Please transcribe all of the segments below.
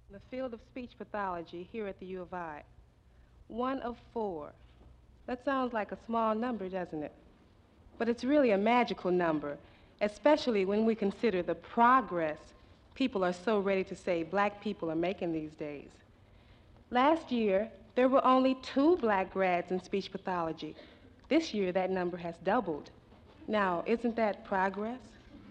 in the field of speech pathology here at the U of I. One of four. That sounds like a small number, doesn't it? But it's really a magical number, especially when we consider the progress people are so ready to say black people are making these days. Last year, there were only 2 black grads in speech pathology. This year, that number has doubled. Now, isn't that progress?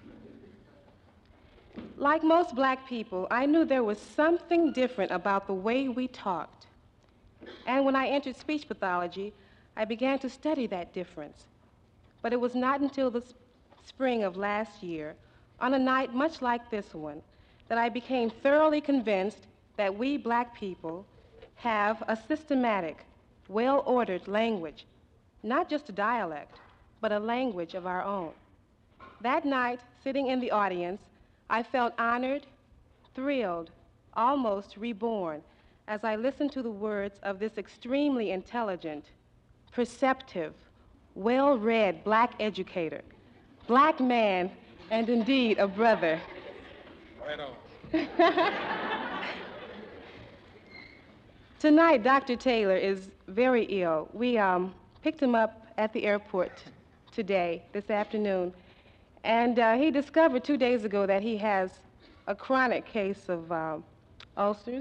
Like most black people, I knew there was something different about the way we talked. And when I entered speech pathology, I began to study that difference. But it was not until the spring of last year, on a night much like this one, that I became thoroughly convinced that we black people have a systematic, well-ordered language, not just a dialect, but a language of our own. That night, sitting in the audience, I felt honored, thrilled, almost reborn, as I listened to the words of this extremely intelligent, perceptive, well-read black educator, black man, and indeed a brother. Right on. Tonight, Dr. Taylor is very ill. We picked him up at the airport today, this afternoon, and he discovered 2 days ago that he has a chronic case of ulcers.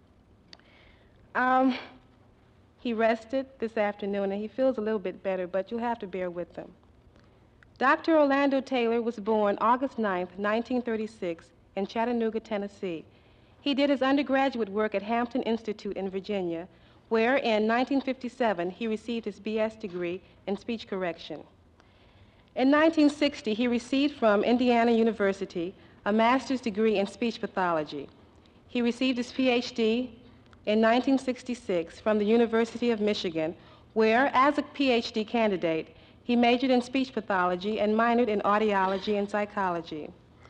He rested this afternoon, and he feels a little bit better, but you'll have to bear with him. Dr. Orlando Taylor was born August 9, 1936, in Chattanooga, Tennessee. He did his undergraduate work at Hampton Institute in Virginia, where in 1957 he received his B.S. degree in speech correction. In 1960, he received from Indiana University a master's degree in speech pathology. He received his Ph.D. in 1966 from the University of Michigan, where, as a Ph.D. candidate, he majored in speech pathology and minored in audiology and psychology.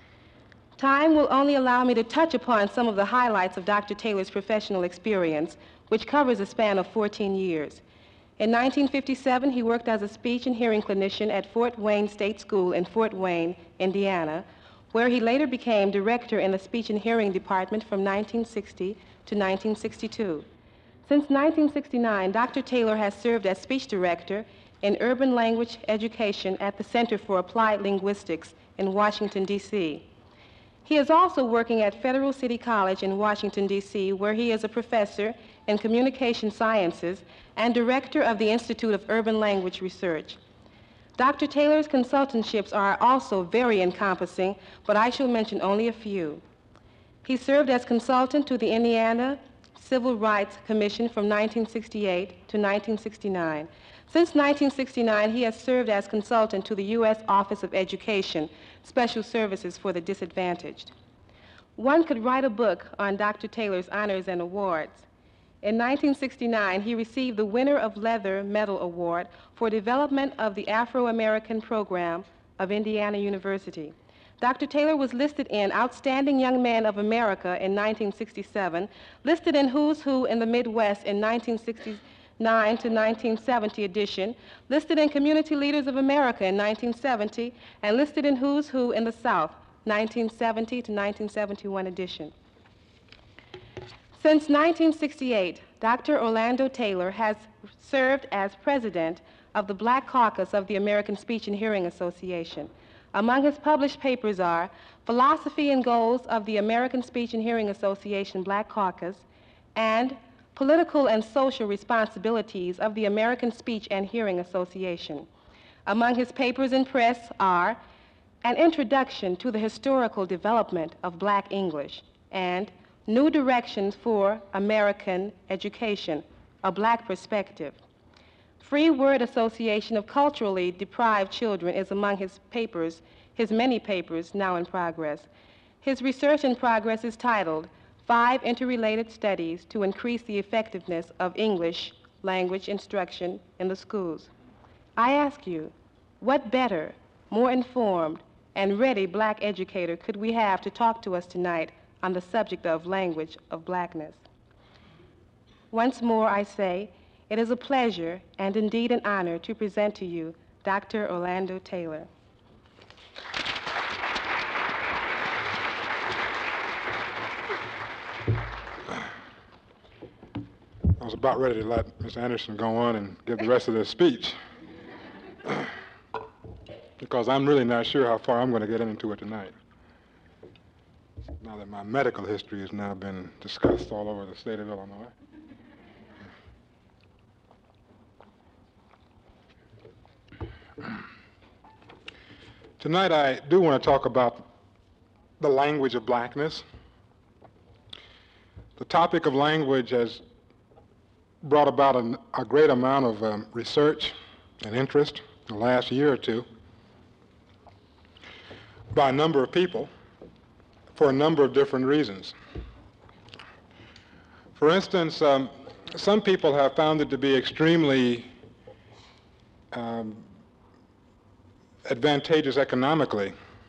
Time will only allow me to touch upon some of the highlights of Dr. Taylor's professional experience, which covers a span of 14 years. In 1957, he worked as a speech and hearing clinician at Fort Wayne State School in Fort Wayne, Indiana, where he later became director in the speech and hearing department from 1960 to 1962. Since 1969, Dr. Taylor has served as speech director in urban language education at the Center for Applied Linguistics in Washington, D.C. He is also working at Federal City College in Washington, D.C., where he is a professor in communication sciences and director of the Institute of Urban Language Research. Dr. Taylor's consultantships are also very encompassing, but I shall mention only a few. He served as consultant to the Indiana Civil Rights Commission from 1968 to 1969. Since 1969, he has served as consultant to the U.S. Office of Education, Special Services for the Disadvantaged. One could write a book on Dr. Taylor's honors and awards. In 1969, he received the Winner of Leather Medal Award for development of the Afro-American program of Indiana University. Dr. Taylor was listed in Outstanding Young Man of America in 1967, listed in Who's Who in the Midwest in 1969 to 1970 edition, listed in Community Leaders of America in 1970, and listed in Who's Who in the South, 1970 to 1971 edition. Since 1968, Dr. Orlando Taylor has served as president of the Black Caucus of the American Speech and Hearing Association. Among his published papers are Philosophy and Goals of the American Speech and Hearing Association Black Caucus and Political and Social Responsibilities of the American Speech and Hearing Association. Among his papers in press are An Introduction to the Historical Development of Black English and New Directions for American Education, A Black Perspective. Free Word Association of Culturally Deprived Children is among his papers, his many papers now in progress. His research in progress is titled 5 Interrelated Studies to Increase the Effectiveness of English Language Instruction in the Schools. I ask you, what better, more informed, and ready black educator could we have to talk to us tonight on the subject of language of blackness? Once more, I say, it is a pleasure and indeed an honor to present to you Dr. Orlando Taylor. I was about ready to let Mr. Anderson go on and give the rest of this speech because I'm really not sure how far I'm going to get into it tonight, now that my medical history has now been discussed all over the state of Illinois. Tonight I do want to talk about the language of blackness. The topic of language has brought about a great amount of research and interest in the last year or two by a number of people for a number of different reasons. For instance, some people have found it to be extremely advantageous economically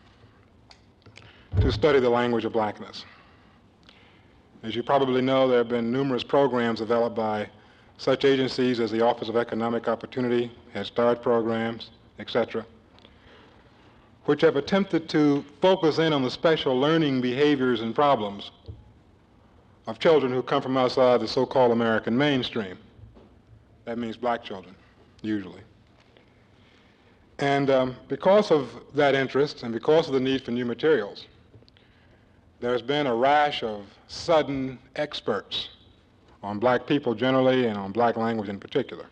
to study the language of blackness. As you probably know, there have been numerous programs developed by such agencies as the Office of Economic Opportunity, Head Start programs, etc., which have attempted to focus in on the special learning behaviors and problems of children who come from outside the so-called American mainstream. That means black children, usually. And because of that interest and because of the need for new materials, there's been a rash of sudden experts on black people generally and on black language in particular.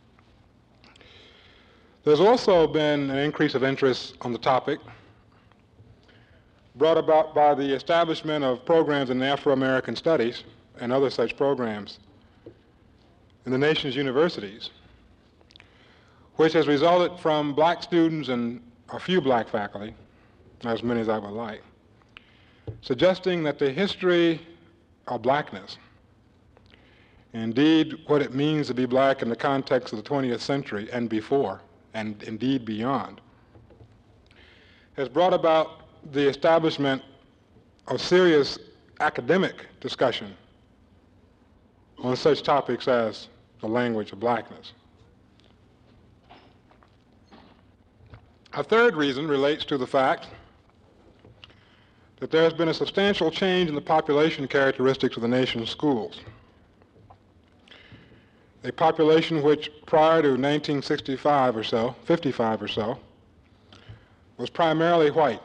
There's also been an increase of interest on the topic brought about by the establishment of programs in Afro-American studies and other such programs in the nation's universities, which has resulted from black students and a few black faculty, not as many as I would like, suggesting that the history of blackness, indeed what it means to be black in the context of the 20th century and before, and indeed beyond, has brought about the establishment of serious academic discussion on such topics as the language of blackness. A third reason relates to the fact that there has been a substantial change in the population characteristics of the nation's schools. A population which prior to 1965 or so, 55 or so, was primarily white.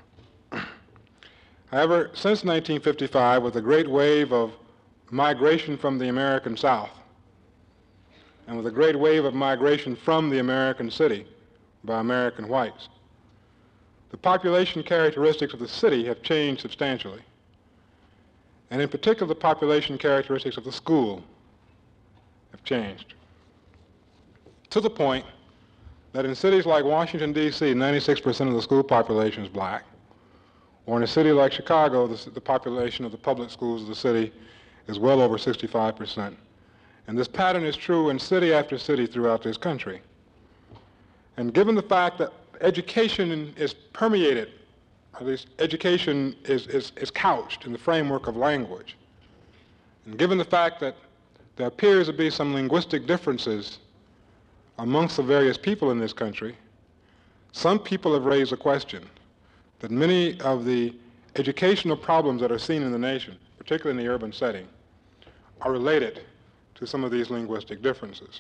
However, since 1955, with a great wave of migration from the American South, and with a great wave of migration from the American city by American whites, the population characteristics of the city have changed substantially, and in particular the population characteristics of the school have changed, to the point that in cities like Washington, D.C., 96% of the school population is black, or in a city like Chicago, the population of the public schools of the city is well over 65%. And this pattern is true in city after city throughout this country. And given the fact that education is permeated, or at least education is couched in the framework of language, and given the fact that there appears to be some linguistic differences amongst the various people in this country, some people have raised a question that many of the educational problems that are seen in the nation, particularly in the urban setting, are related to some of these linguistic differences.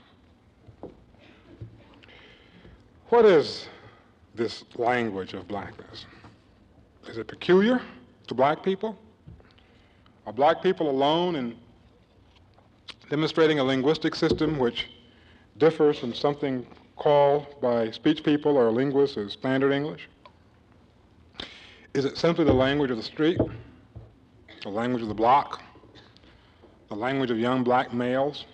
What is this language of blackness? Is it peculiar to black people? Are black people alone in demonstrating a linguistic system which differs from something called by speech people or linguists as standard English? Is it simply the language of the street, the language of the block, the language of young black males?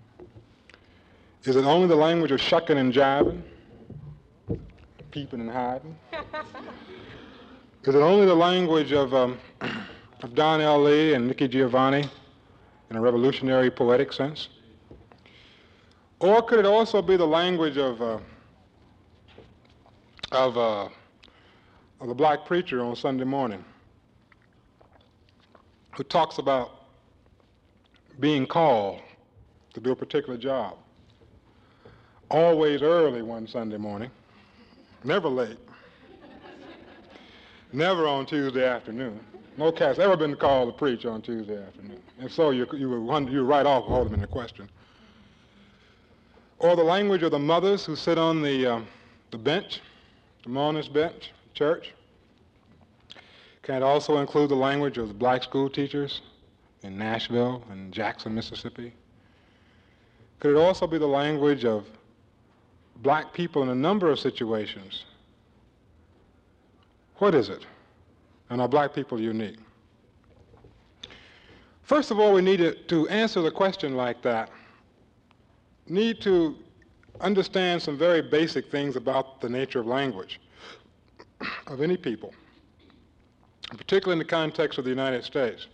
Is it only the language of shucking and jiving, peeping and hiding? Is it only the language of Don L. Lee and Nikki Giovanni in a revolutionary poetic sense? Or could it also be the language of the black preacher on Sunday morning who talks about being called to do a particular job, always early one Sunday morning, never late, never on Tuesday afternoon, No cat's ever been called to preach on Tuesday afternoon. And so you right off hold them in the question. Or the language of the mothers who sit on the bench, the mourners' bench, church. Can it also include the language of the black school teachers in Nashville and Jackson, Mississippi? Could it also be the language of black people in a number of situations? What is it? And are black people unique? First of all, we need to answer the question like that. Need to understand some very basic things about the nature of language of any people, particularly in the context of the United States.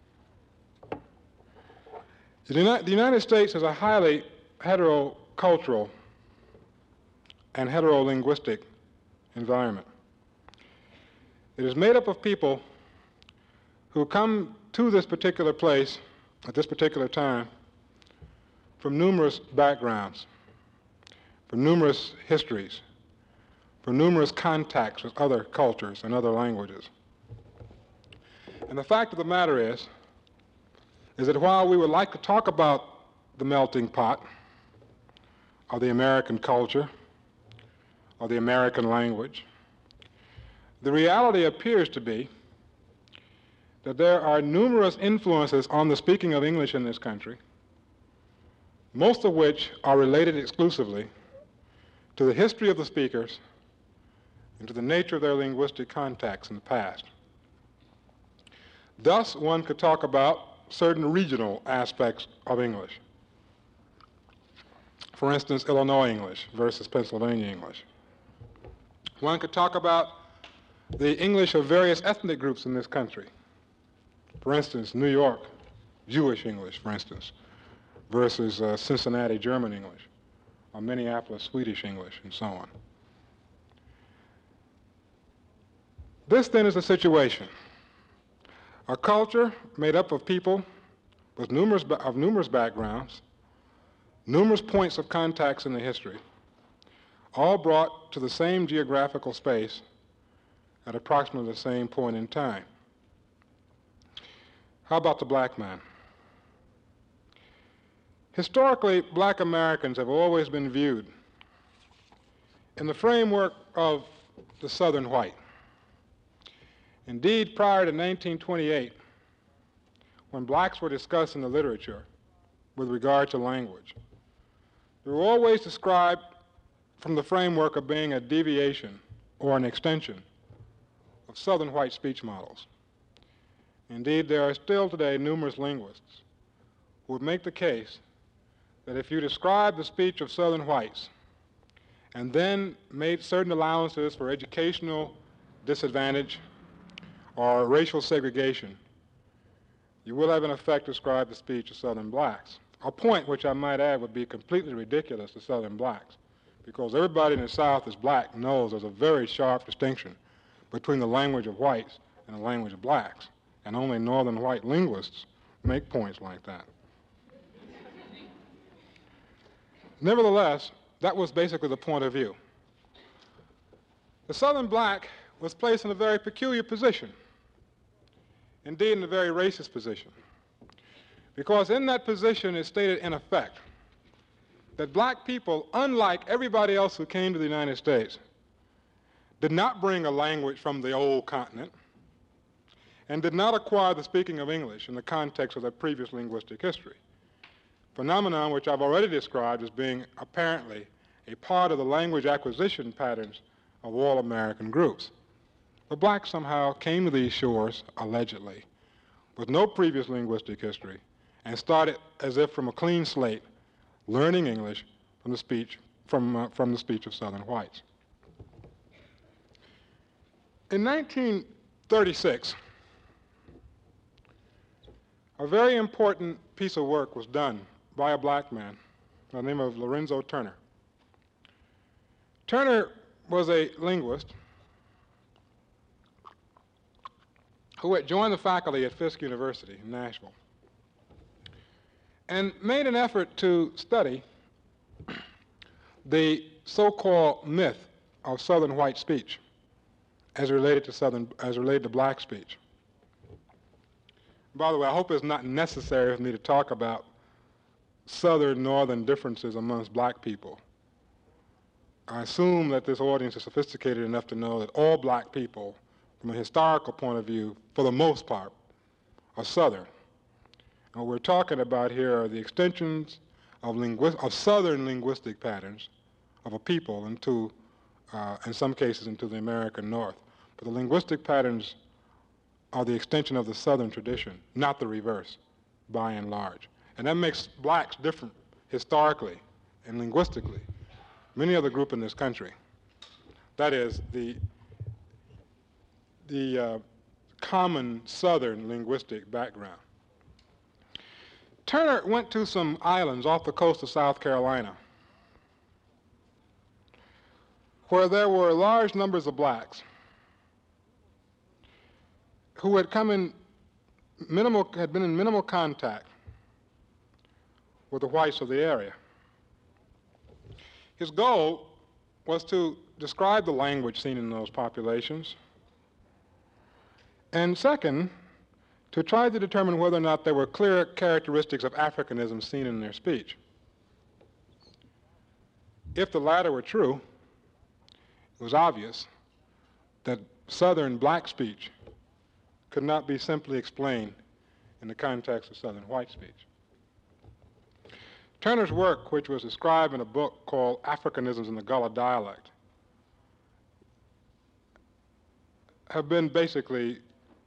The United States is a highly heterocultural and heterolinguistic environment. It is made up of people who come to this particular place at this particular time from numerous backgrounds, from numerous histories, from numerous contacts with other cultures and other languages. And the fact of the matter is that while we would like to talk about the melting pot of the American culture, or the American language, the reality appears to be that there are numerous influences on the speaking of English in this country, most of which are related exclusively to the history of the speakers and to the nature of their linguistic contacts in the past. Thus, one could talk about certain regional aspects of English. For instance, Illinois English versus Pennsylvania English. One could talk about the English of various ethnic groups in this country. For instance, New York, Jewish English, for instance, versus Cincinnati German English, or Minneapolis Swedish English, and so on. This then is the situation. A culture made up of people with numerous backgrounds, numerous points of contacts in the history, all brought to the same geographical space at approximately the same point in time. How about the black man? Historically, black Americans have always been viewed in the framework of the Southern white. Indeed, prior to 1928, when blacks were discussed in the literature with regard to language, they were always described from the framework of being a deviation or an extension of Southern white speech models. Indeed, there are still today numerous linguists who would make the case that if you describe the speech of Southern whites and then made certain allowances for educational disadvantage or racial segregation, you will have in effect described the speech of Southern blacks. A point which I might add would be completely ridiculous to Southern blacks, because everybody in the South is black knows there's a very sharp distinction between the language of whites and the language of blacks, and only Northern white linguists make points like that. Nevertheless, that was basically the point of view. The Southern black was placed in a very peculiar position, indeed in a very racist position, because in that position it stated in effect that black people, unlike everybody else who came to the United States, did not bring a language from the old continent and did not acquire the speaking of English in the context of their previous linguistic history, phenomenon which I've already described as being apparently a part of the language acquisition patterns of all American groups. The blacks somehow came to these shores, allegedly, with no previous linguistic history, and started as if from a clean slate, learning English from the speech of Southern whites. In 1936, a very important piece of work was done by a black man by the name of Lorenzo Turner. Turner was a linguist who had joined the faculty at Fisk University in Nashville and made an effort to study the so-called myth of Southern white speech as related to black speech. By the way, I hope it's not necessary for me to talk about southern-northern differences amongst black people. I assume that this audience is sophisticated enough to know that all black people, from a historical point of view, for the most part, are southern. And what we're talking about here are the extensions of southern linguistic patterns of a people into, in some cases, into the American North. But the linguistic patterns are the extension of the southern tradition, not the reverse, by and large. And that makes blacks different historically and linguistically from any other group in this country. That is, the common southern linguistic background. Turner went to some islands off the coast of South Carolina where there were large numbers of blacks who had been in minimal contact with the whites of the area. His goal was to describe the language seen in those populations, and second, to try to determine whether or not there were clear characteristics of Africanism seen in their speech. If the latter were true, it was obvious that Southern black speech could not be simply explained in the context of Southern white speech. Turner's work, which was described in a book called Africanisms in the Gullah Dialect, have been basically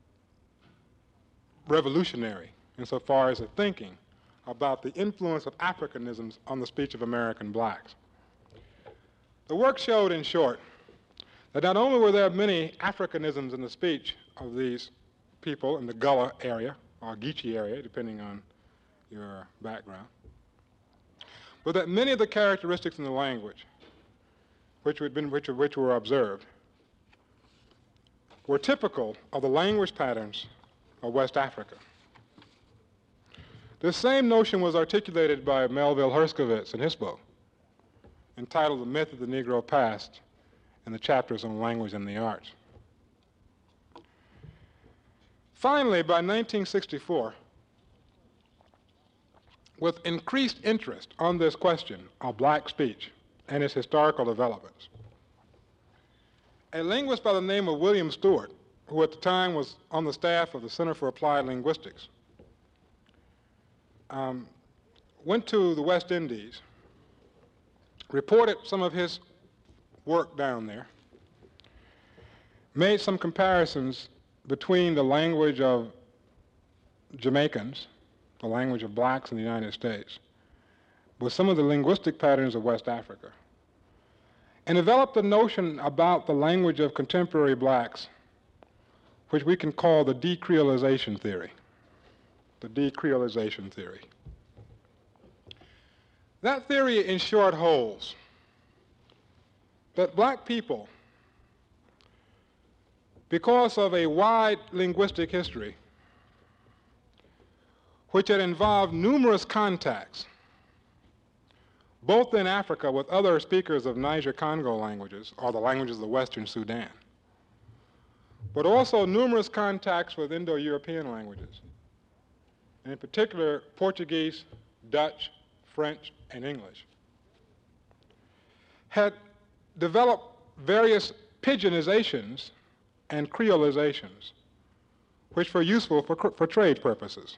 revolutionary insofar as the thinking about the influence of Africanisms on the speech of American blacks. The work showed, in short, that not only were there many Africanisms in the speech of these people in the Gullah area, or Geechee area, depending on your background, but that many of the characteristics in the language which were observed were typical of the language patterns of West Africa. This same notion was articulated by Melville Herskovits in his book, entitled The Myth of the Negro Past, in the chapters on language and the arts. Finally, by 1964, with increased interest on this question of black speech and its historical developments, a linguist by the name of William Stewart, who at the time was on the staff of the Center for Applied Linguistics, went to the West Indies, reported some of his work down there, made some comparisons between the language of Jamaicans, the language of blacks in the United States, with some of the linguistic patterns of West Africa, and developed a notion about the language of contemporary blacks, which we can call the decreolization theory. The decreolization theory. That theory, in short, holds that black people, because of a wide linguistic history, which had involved numerous contacts, both in Africa with other speakers of Niger-Congo languages, or the languages of the Western Sudan, but also numerous contacts with Indo-European languages, and in particular Portuguese, Dutch, French, and English, had developed various pidginizations and creolizations, which were useful for trade purposes.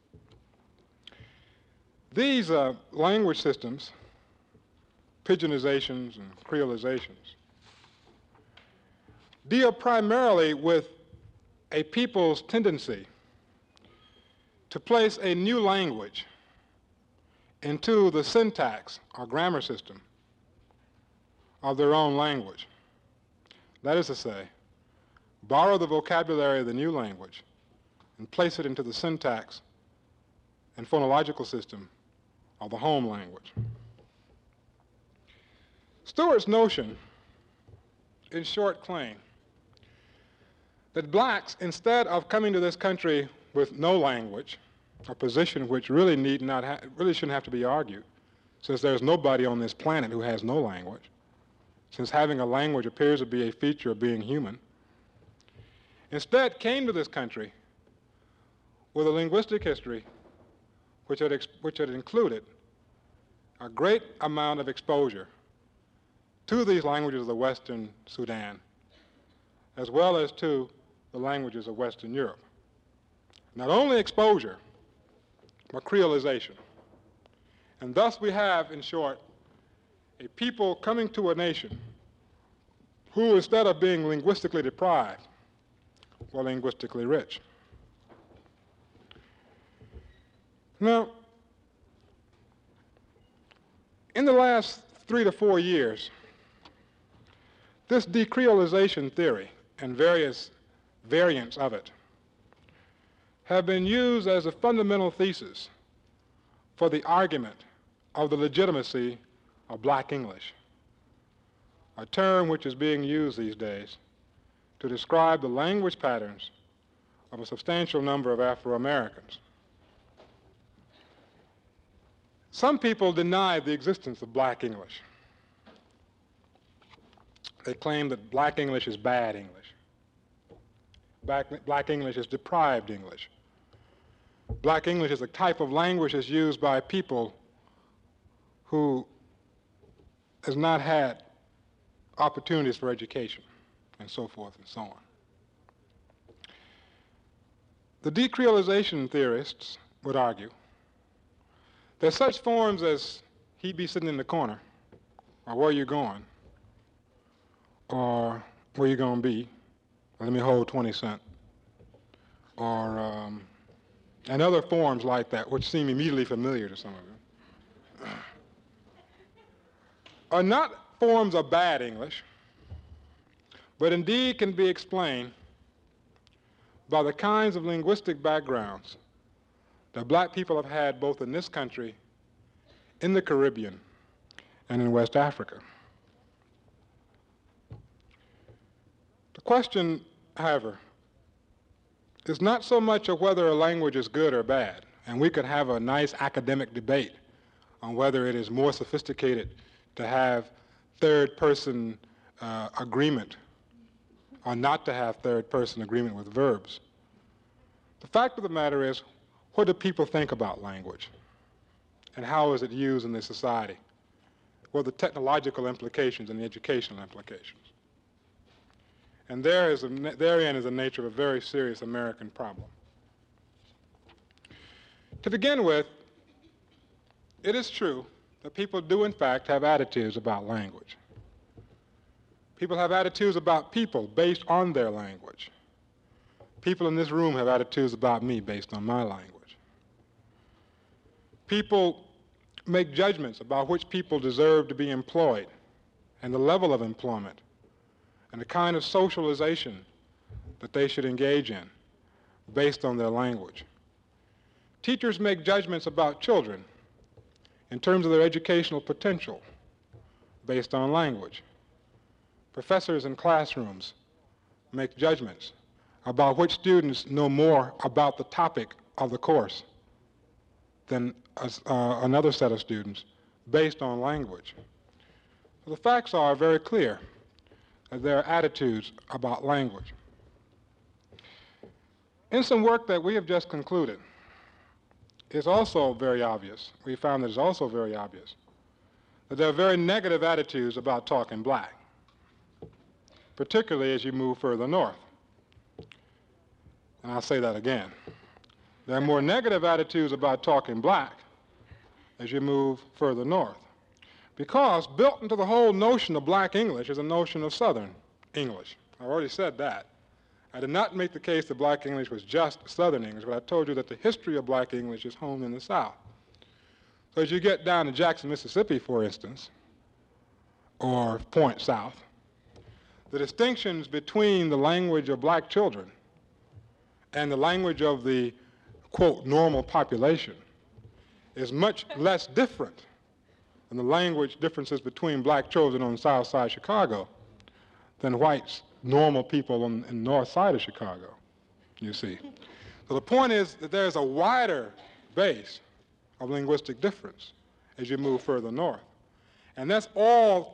These language systems, pidginizations and creolizations, deal primarily with a people's tendency to place a new language into the syntax or grammar system of their own language. That is to say, borrow the vocabulary of the new language and place it into the syntax and phonological system of the home language. Stewart's notion, in short, claim that blacks, instead of coming to this country with no language, a position which really shouldn't have to be argued, since there's nobody on this planet who has no language, since having a language appears to be a feature of being human, instead came to this country with a linguistic history which had included a great amount of exposure to these languages of the Western Sudan, as well as to the languages of Western Europe. Not only exposure, but creolization. And thus we have, in short, a people coming to a nation who, instead of being linguistically deprived, were linguistically rich. Now, in the last 3 to 4 years, this decreolization theory and various variants of it have been used as a fundamental thesis for the argument of the legitimacy of black English, a term which is being used these days to describe the language patterns of a substantial number of Afro-Americans. Some people deny the existence of black English. They claim that black English is bad English. Black English is deprived English. Black English is a type of language that's used by people who has not had opportunities for education, and so forth and so on. The decreolization theorists would argue that such forms as "he'd be sitting in the corner," or "where you going," or "where you gonna be," or "let me hold 20 cents," or and other forms like that, which seem immediately familiar to some of you, are not forms of bad English, but indeed can be explained by the kinds of linguistic backgrounds that black people have had both in this country, in the Caribbean, and in West Africa. The question, however, is not so much of whether a language is good or bad, and we could have a nice academic debate on whether it is more sophisticated to have third-person agreement or not to have third-person agreement with verbs. The fact of the matter is, what do people think about language? And how is it used in their society? What are the technological implications and the educational implications? And therein is the nature of a very serious American problem. To begin with, it is true that people do in fact have attitudes about language. People have attitudes about people based on their language. People in this room have attitudes about me based on my language. People make judgments about which people deserve to be employed and the level of employment and the kind of socialization that they should engage in based on their language. Teachers make judgments about children in terms of their educational potential based on language. Professors in classrooms make judgments about which students know more about the topic of the course than another set of students based on language. So the facts are very clear that there are attitudes about language. In some work that we have just concluded, it's also very obvious, we found that it's also very obvious, that there are very negative attitudes about talking black, particularly as you move further north. And I'll say that again. There are more negative attitudes about talking black as you move further north, because built into the whole notion of black English is a notion of Southern English. I already said that. I did not make the case that black English was just Southern English, but I told you that the history of black English is honed in the South. So as you get down to Jackson, Mississippi, for instance, or Point South, the distinctions between the language of black children and the language of the, quote, normal population is much less different than the language differences between black children on the south side of Chicago than whites, normal people on the north side of Chicago, you see. So the point is that there's a wider base of linguistic difference as you move further north. And that's all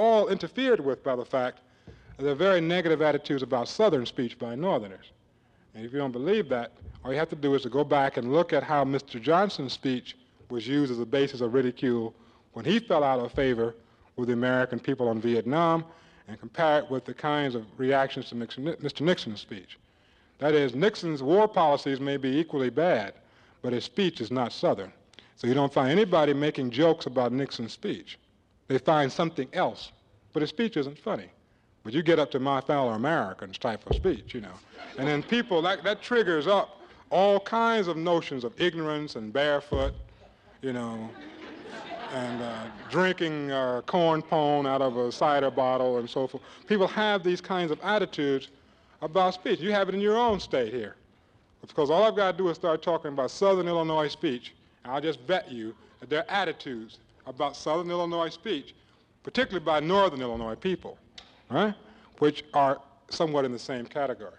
interfered with by the fact that there are very negative attitudes about Southern speech by Northerners. And if you don't believe that, all you have to do is to go back and look at how Mr. Johnson's speech was used as a basis of ridicule when he fell out of favor with the American people on Vietnam, and compare it with the kinds of reactions to Mr. Nixon's speech. That is, Nixon's war policies may be equally bad, but his speech is not Southern. So you don't find anybody making jokes about Nixon's speech. They find something else, but his speech isn't funny. But you get up to my fellow Americans type of speech, you know. And then people, that triggers up all kinds of notions of ignorance and barefoot, you know, and drinking corn pone out of a cider bottle and so forth. People have these kinds of attitudes about speech. You have it in your own state here. Because all I've got to do is start talking about Southern Illinois speech, and I'll just bet you that there are attitudes about Southern Illinois speech, particularly by Northern Illinois people, right, which are somewhat in the same category.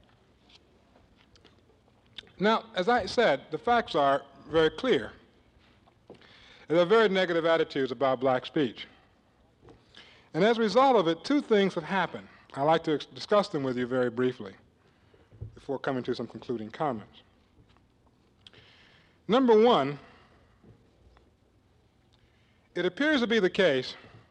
Now, as I said, the facts are very clear. There are very negative attitudes about black speech. And as a result of it, two things have happened. I'd like to discuss them with you very briefly before coming to some concluding comments. Number one, it appears to be the case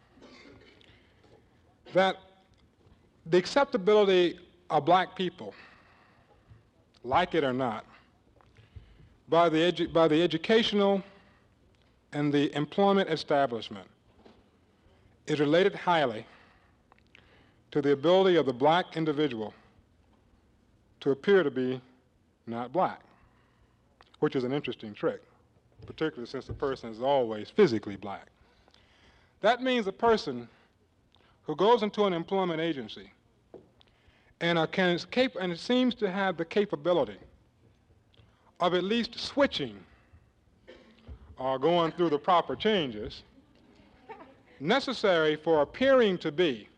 that the acceptability of black people, like it or not, by the educational and the employment establishment is related highly to the ability of the black individual to appear to be not black, which is an interesting trick, particularly since the person is always physically black. That means a person who goes into an employment agency and seems to have the capability of at least switching or going through the proper changes necessary for appearing to be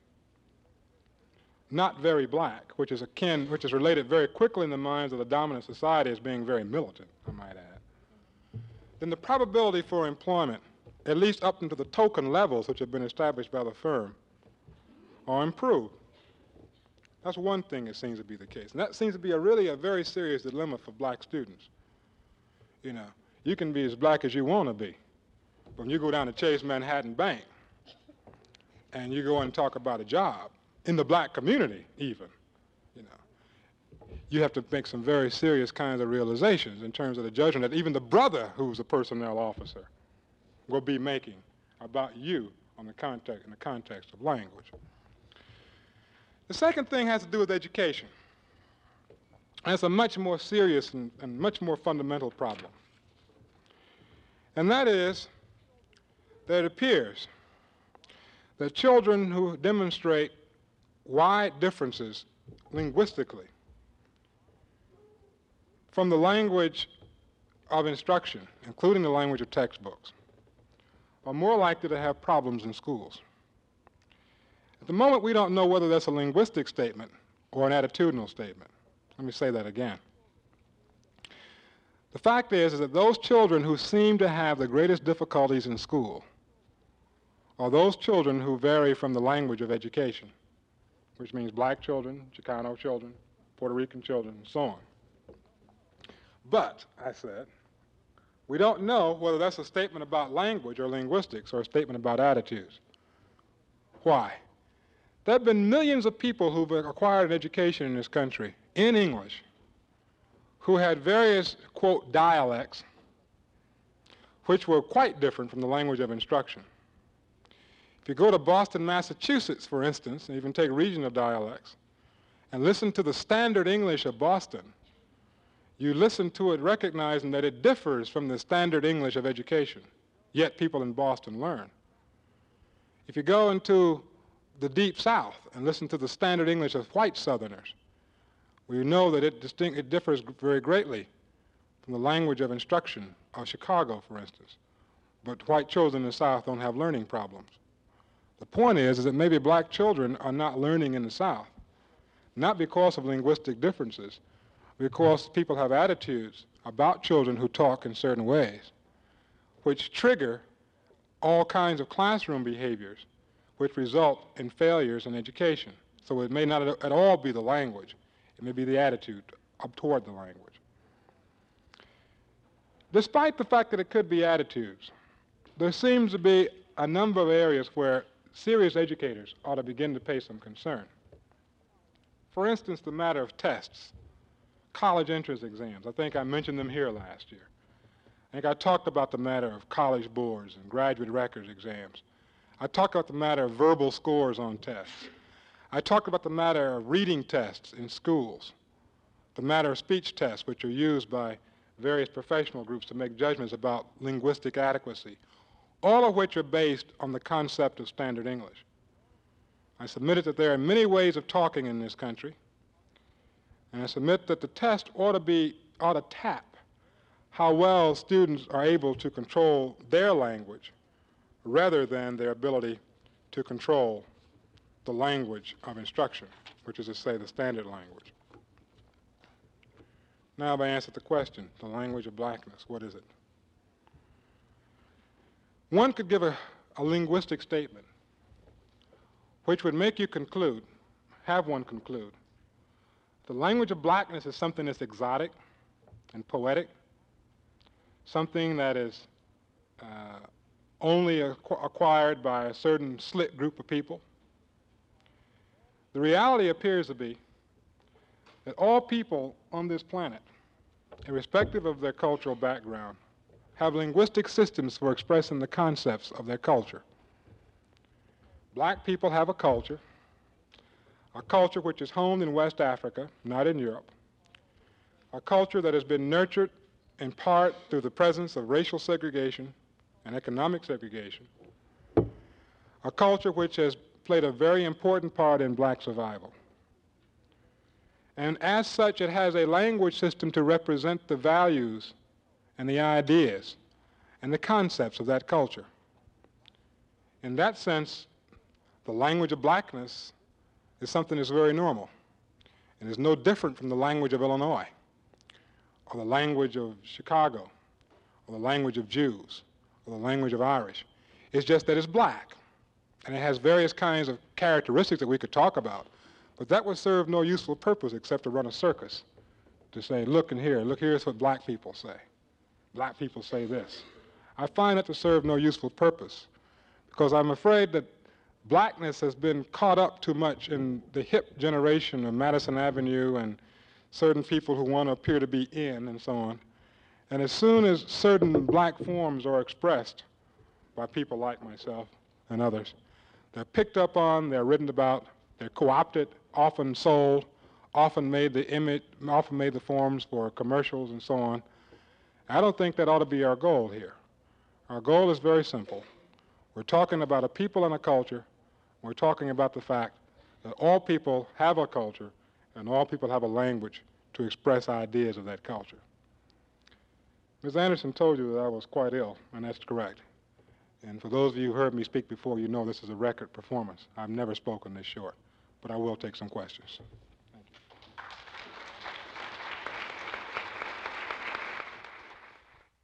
not very black, which is related very quickly in the minds of the dominant society as being very militant, I might add, then the probability for employment, at least up into the token levels which have been established by the firm, are improved. That's one thing that seems to be the case. And that seems to be really a very serious dilemma for black students. You know, you can be as black as you want to be. But when you go down to Chase Manhattan Bank and you go and talk about a job, in the black community even, you know, you have to make some very serious kinds of realizations in terms of the judgment that even the brother who's a personnel officer will be making about you in the context of language. The second thing has to do with education. And it's a much more serious and much more fundamental problem. And that is that it appears that children who demonstrate wide differences linguistically from the language of instruction, including the language of textbooks, are more likely to have problems in schools. At the moment, we don't know whether that's a linguistic statement or an attitudinal statement. Let me say that again. The fact is that those children who seem to have the greatest difficulties in school are those children who vary from the language of education, which means black children, Chicano children, Puerto Rican children, and so on. But, I said, we don't know whether that's a statement about language or linguistics or a statement about attitudes. Why? There have been millions of people who've acquired an education in this country in English who had various, quote, dialects, which were quite different from the language of instruction. If you go to Boston, Massachusetts, for instance, and even take regional dialects, and listen to the standard English of Boston, you listen to it recognizing that it differs from the standard English of education, yet people in Boston learn. If you go into the Deep South and listen to the standard English of white Southerners, we know that it differs very greatly from the language of instruction of Chicago, for instance. But white children in the South don't have learning problems. The point is that maybe black children are not learning in the South, not because of linguistic differences, because people have attitudes about children who talk in certain ways, which trigger all kinds of classroom behaviors, which result in failures in education. So it may not at all be the language. It may be the attitude up toward the language. Despite the fact that it could be attitudes, there seems to be a number of areas where serious educators ought to begin to pay some concern. For instance, the matter of tests, college entrance exams. I think I mentioned them here last year. I think I talked about the matter of college boards and graduate records exams. I talked about the matter of verbal scores on tests. I talked about the matter of reading tests in schools, the matter of speech tests, which are used by various professional groups to make judgments about linguistic adequacy, all of which are based on the concept of standard English. I submitted that there are many ways of talking in this country, and I submit that the test ought to tap how well students are able to control their language rather than their ability to control the language of instruction, which is to say the standard language. Now I answer the question, the language of blackness, what is it? One could give a linguistic statement which would make you conclude, have one conclude, the language of blackness is something that's exotic and poetic, something that is only acquired by a certain slick group of people. The reality appears to be that all people on this planet, irrespective of their cultural background, have linguistic systems for expressing the concepts of their culture. Black people have a culture which is honed in West Africa, not in Europe, a culture that has been nurtured in part through the presence of racial segregation and economic segregation, a culture which has played a very important part in black survival. And as such, it has a language system to represent the values and the ideas and the concepts of that culture. In that sense, the language of blackness is something that's very normal and is no different from the language of Illinois or the language of Chicago or the language of Jews or the language of Irish. It's just that it's black, and it has various kinds of characteristics that we could talk about, but that would serve no useful purpose except to run a circus, to say, look here's what black people say. Black people say this. I find it to serve no useful purpose because I'm afraid that blackness has been caught up too much in the hip generation of Madison Avenue and certain people who want to appear to be in and so on. And as soon as certain black forms are expressed by people like myself and others, they're picked up on, they're written about, they're co-opted, often sold, often made the forms for commercials and so on. I don't think that ought to be our goal here. Our goal is very simple. We're talking about a people and a culture. We're talking about the fact that all people have a culture and all people have a language to express ideas of that culture. Ms. Anderson told you that I was quite ill, and that's correct. And for those of you who heard me speak before, you know this is a record performance. I've never spoken this short, but I will take some questions.